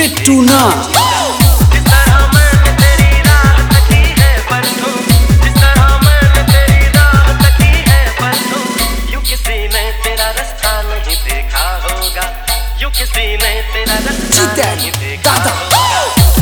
Tuna. किसी ने तेरा रास्ता नहीं देखा होगा।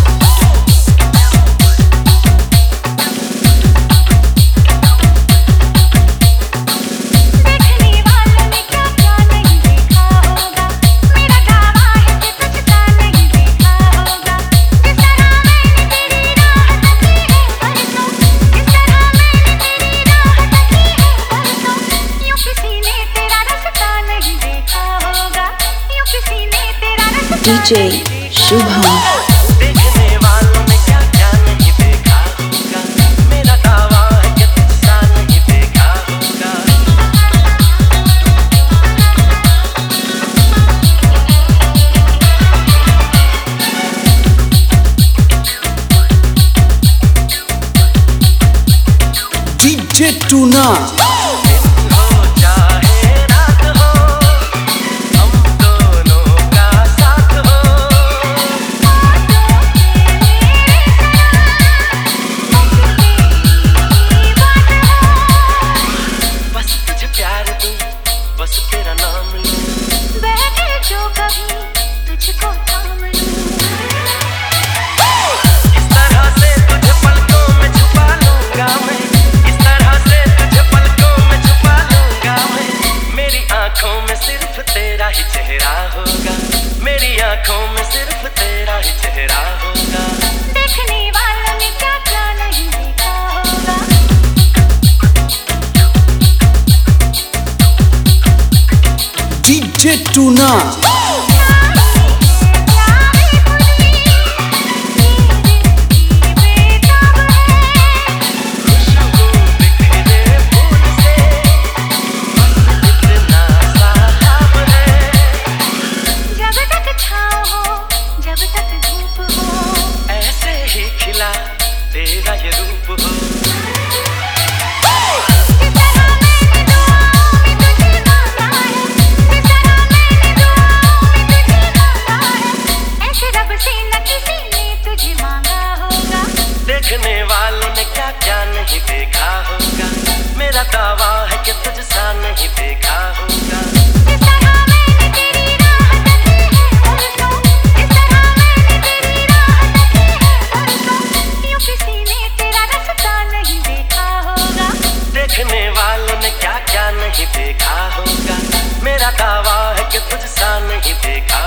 देखने वालों ने क्या क्या नहीं देखा होगा। मेरा दावा है कि तुझको नहीं देखा होगा। जिस तरह मैंने तेरी राह तकी है बरसों, जिस तरह मैंने तेरी राह तकी है बरसों, यूं किसी ने तेरा रास्ता नहीं देखा होगा। यूं किसी ने तेरा रास्ता DJ शुभम। देखने वालों ने क्या क्या नहीं देखा होगा। मेरा दावा है कि तुझसा नहीं देखा होगा। DJ टूना। बस तेरा नाम लूं, बैठे जो कभी तुझको थाम लूं। इस तरह से तुझे पलकों में छुपा लूंगा मैं। इस तरह से तुझे पलकों में छुपा लूंगा मैं। मेरी आंखों में सिर्फ तेरा ही चेहरा होगा। मेरी आंखों में सिर्फ तेरा ही चेहरा होगा। देखने वालों ने क्या क्या नहीं देखा होगा। DJ टूना। जब तक छाँव हो, जब तक धूप हो, ऐसे ही खिला तेरा ये रूप हो। जिस तरह मैंने दुआओं में तुझे मांगा है, जिस तरह मैंने दुआओं में तुझे मांगा है, ऐसे रब से न किसी ने तुझे मांगा होगा। देखने वालों ने क्या क्या नहीं देखा होगा। मेरा दावा है कि तुझसा नहीं देखा होगा। जिस तरह मैंने तेरी राह तकी है बरसों, जिस तरह मैंने तेरी राह तकी है बरसों, यूं किसी ने तेरा रास्ता नहीं देखा होगा। देखने वालों ने क्या क्या नहीं देखा होगा। मेरा दावा है कि तुझसा नहीं देखा